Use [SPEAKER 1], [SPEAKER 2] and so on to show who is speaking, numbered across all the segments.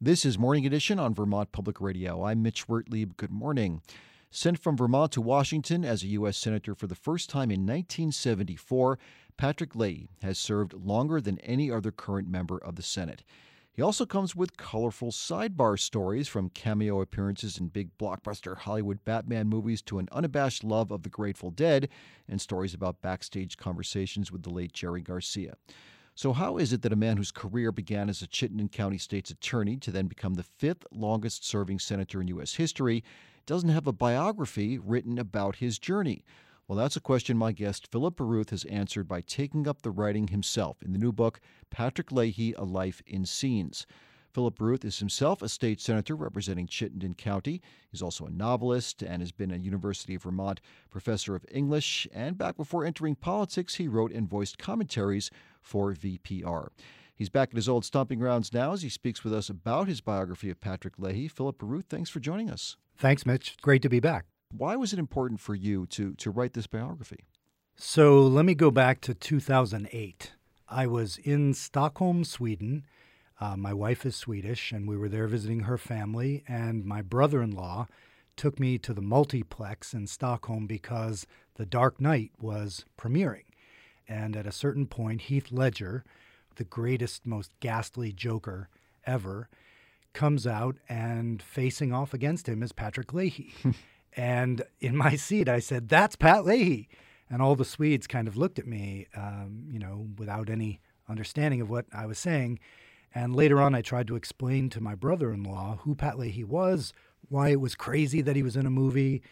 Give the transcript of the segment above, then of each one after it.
[SPEAKER 1] This is Morning Edition on Vermont Public Radio. I'm Mitch Wertlieb. Good morning. Sent from Vermont to Washington as a U.S. Senator for the first time in 1974, Patrick Leahy has served longer than any other current member of the Senate. He also comes with colorful sidebar stories, from cameo appearances in big blockbuster Hollywood Batman movies to an unabashed love of the Grateful Dead, and stories about backstage conversations with the late Jerry Garcia. So how is it that a man whose career began as a Chittenden County State's attorney to then become the fifth longest-serving senator in U.S. history doesn't have a biography written about his journey? Well, that's a question my guest Philip Baruth has answered by taking up the writing himself in the new book, Patrick Leahy, A Life in Scenes. Philip Baruth is himself a state senator representing Chittenden County. He's also a novelist and has been a University of Vermont professor of English. And back before entering politics, he wrote and voiced commentaries for VPR. He's back at his old stomping grounds now as he speaks with us about his biography of Patrick Leahy. Philip Baruth, thanks for joining us.
[SPEAKER 2] Thanks, Mitch. Great to be back.
[SPEAKER 1] Why was it important for you to write this biography?
[SPEAKER 2] So let me go back to 2008. I was in Stockholm, Sweden. My wife is Swedish, and we were there visiting her family, and my brother-in-law took me to the multiplex in Stockholm because The Dark Knight was premiering. And at a certain point, Heath Ledger, the greatest, most ghastly Joker ever, comes out, and facing off against him is Patrick Leahy. And in my seat, I said, "That's Pat Leahy." And all the Swedes kind of looked at me, without any understanding of what I was saying. And later on, I tried to explain to my brother-in-law who Pat Leahy was, why it was crazy that he was in a movie.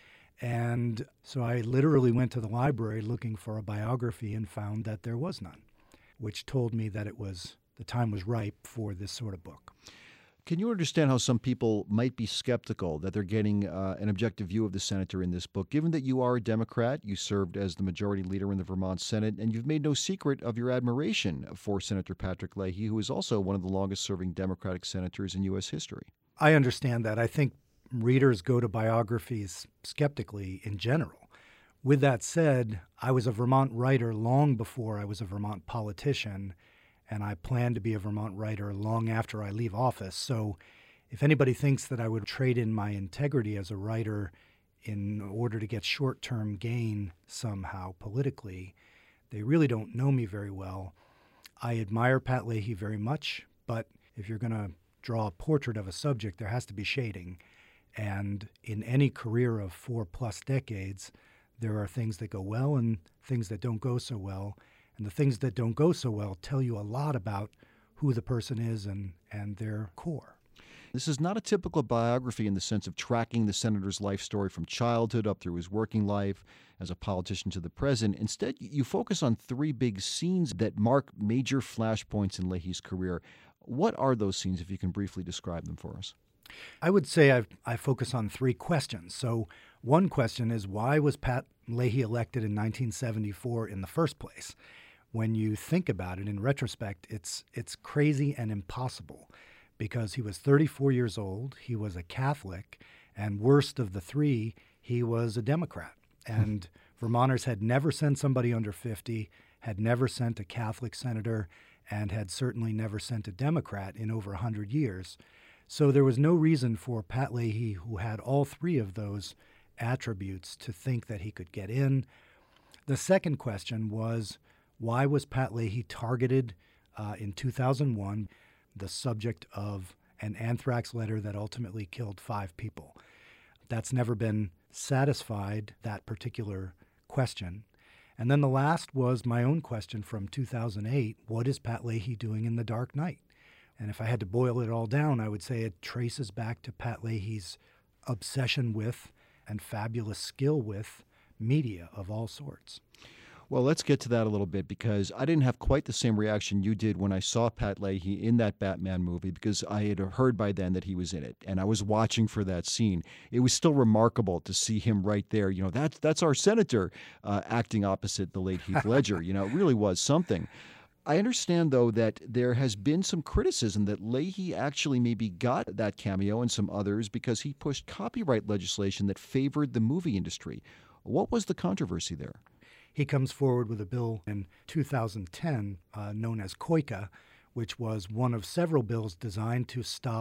[SPEAKER 2] And so I literally went to the library looking for a biography and found that there was none, which told me that the time was ripe for this sort of book.
[SPEAKER 1] Can you understand how some people might be skeptical that they're getting an objective view of the senator in this book, given that you are a Democrat, you served as the majority leader in the Vermont Senate, and you've made no secret of your admiration for Senator Patrick Leahy, who is also one of the longest-serving Democratic senators in U.S. history?
[SPEAKER 2] I understand that. I think readers go to biographies skeptically in general. With that said, I was a Vermont writer long before I was a Vermont politician, and I plan to be a Vermont writer long after I leave office. So if anybody thinks that I would trade in my integrity as a writer in order to get short-term gain somehow politically, they really don't know me very well. I admire Pat Leahy very much, but if you're going to draw a portrait of a subject, there has to be shading. And in any career of 4+ decades, there are things that go well and things that don't go so well. And the things that don't go so well tell you a lot about who the person is and their core.
[SPEAKER 1] This is not a typical biography in the sense of tracking the senator's life story from childhood up through his working life as a politician to the present. Instead, you focus on three big scenes that mark major flashpoints in Leahy's career. What are those scenes, if you can briefly describe them for us?
[SPEAKER 2] I would say I focus on three questions. So one question is, why was Pat Leahy elected in 1974 in the first place? When you think about it in retrospect, it's crazy and impossible, because he was 34 years old, he was a Catholic, and worst of the three, he was a Democrat. And Vermonters had never sent somebody under 50, had never sent a Catholic senator, and had certainly never sent a Democrat in over 100 years. So there was no reason for Pat Leahy, who had all three of those attributes, to think that he could get in. The second question was, why was Pat Leahy targeted in 2001, the subject of an anthrax letter that ultimately killed 5 people? That's never been satisfied, that particular question. And then the last was my own question from 2008, what is Pat Leahy doing in The Dark Knight? And if I had to boil it all down, I would say it traces back to Pat Leahy's obsession with and fabulous skill with media of all sorts.
[SPEAKER 1] Well, let's get to that a little bit, because I didn't have quite the same reaction you did when I saw Pat Leahy in that Batman movie, because I had heard by then that he was in it, and I was watching for that scene. It was still remarkable to see him right there. That's our senator acting opposite the late Heath Ledger. It really was something. I understand, though, that there has been some criticism that Leahy actually maybe got that cameo and some others because he pushed copyright legislation that favored the movie industry. What was the controversy there?
[SPEAKER 2] He comes forward with a bill in 2010 known as COICA, which was one of several bills designed to stop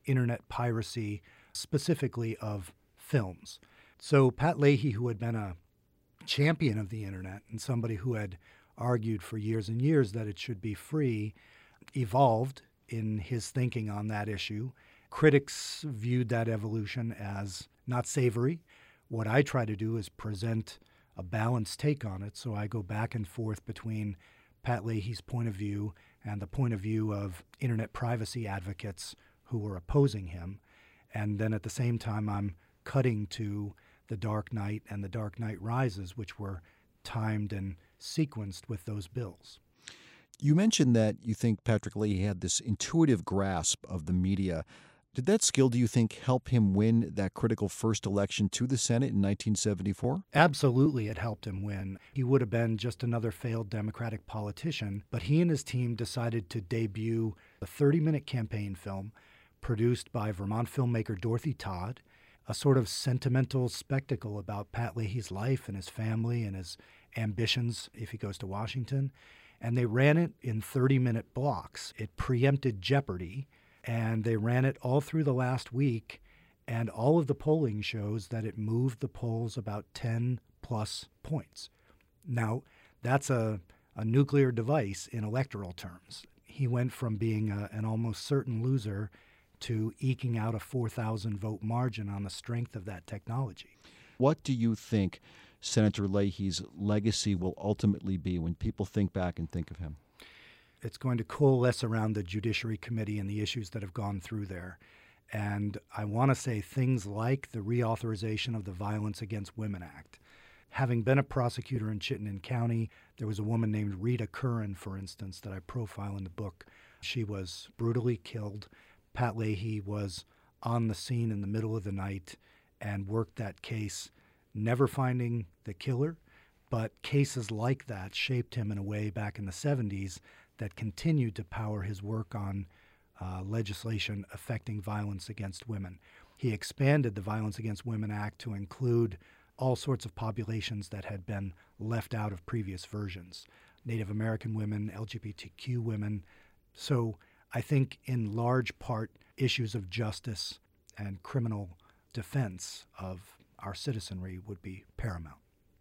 [SPEAKER 2] internet piracy, specifically of films. So Pat Leahy, who had been a champion of the internet and somebody who had argued for years and years that it should be free, evolved in his thinking on that issue. Critics viewed that evolution as not savory. What I try to do is present a balanced take on it, so I go back and forth between Pat Leahy's point of view and the point of view of internet privacy advocates who were opposing him. And then at the same time, I'm cutting to The Dark Knight and The Dark Knight Rises, which were timed and sequenced with those bills.
[SPEAKER 1] You mentioned that you think Patrick Leahy had this intuitive grasp of the media. Did that skill, do you think, help him win that critical first election to the Senate in 1974?
[SPEAKER 2] Absolutely, it helped him win. He would have been just another failed Democratic politician, but he and his team decided to debut a 30-minute campaign film produced by Vermont filmmaker Dorothy Todd, a sort of sentimental spectacle about Pat Leahy's life and his family and his ambitions if he goes to Washington. And they ran it in 30-minute blocks. It preempted Jeopardy, and they ran it all through the last week, and all of the polling shows that it moved the polls about 10-plus points. Now, that's a nuclear device in electoral terms. He went from being an almost certain loser to eking out a 4,000-vote margin on the strength of that technology.
[SPEAKER 1] What do you think Senator Leahy's legacy will ultimately be when people think back and think of him?
[SPEAKER 2] It's going to coalesce around the Judiciary Committee and the issues that have gone through there. And I want to say things like the reauthorization of the Violence Against Women Act. Having been a prosecutor in Chittenden County, there was a woman named Rita Curran, for instance, that I profile in the book. She was brutally killed. Pat Leahy was on the scene in the middle of the night and worked that case, never finding the killer, but cases like that shaped him in a way back in the 70s that continued to power his work on legislation affecting violence against women. He expanded the Violence Against Women Act to include all sorts of populations that had been left out of previous versions, Native American women, LGBTQ women. So I think in large part, issues of justice and criminal defense of our citizenry would be paramount.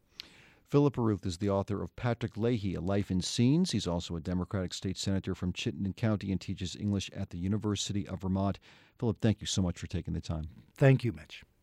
[SPEAKER 1] Philip Baruth is the author of Patrick Leahy, A Life in Scenes. He's also a Democratic state senator from Chittenden County and teaches English at the University of Vermont. Philip, thank you so much for taking the time.
[SPEAKER 2] Thank you, Mitch.